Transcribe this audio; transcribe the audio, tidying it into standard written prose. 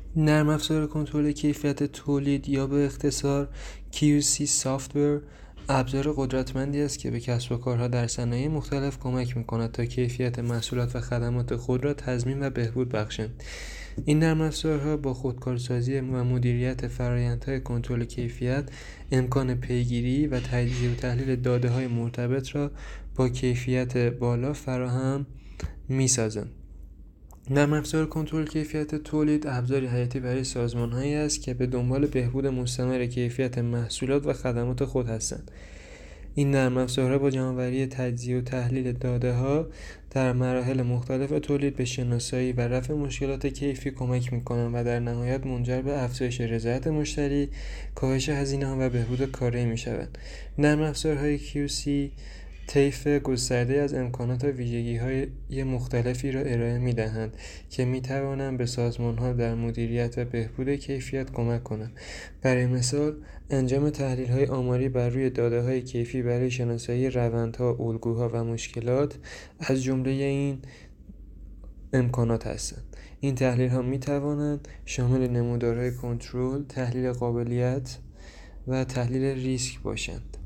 نرم افزار کنترل کیفیت تولید یا به اختصار QC سافتور ابزار قدرتمندی است که به کسب و کارها در صنایع مختلف کمک می‌کند تا کیفیت محصولات و خدمات خود را تضمین و بهبود بخشند. این نرم افزارها با خودکارسازی و مدیریت فرآیندهای کنترل کیفیت امکان پیگیری و تجزیه و تحلیل داده‌های مرتبط را با کیفیت بالا فراهم می‌سازند. نرم افزار کنترل کیفیت تولید ابزاری حیاتی برای سازمان‌هایی است که به دنبال بهبود مستمر کیفیت محصولات و خدمات خود هستند. این نرم افزارها با جمع‌آوری تجزیه و تحلیل داده‌ها در مراحل مختلف تولید به شناسایی و رفع مشکلات کیفی کمک می‌کنند و در نهایت منجر به افزایش رضایت مشتری، کاهش هزینه‌ها و بهبود کارایی می‌شوند. نرم افزارهای QC طیف گسترده از امکانات و ویژگی‌های مختلفی را ارائه می‌دهند که می‌توانند به سازمان‌ها در مدیریت و بهبود کیفیت کمک کنند. برای مثال، انجام تحلیل‌های آماری بر روی داده‌های کیفی برای شناسایی روندها، الگوها و مشکلات از جمله این امکانات هستند. این تحلیل‌ها می‌توانند شامل نمودارهای کنترل، تحلیل قابلیت و تحلیل ریسک باشند.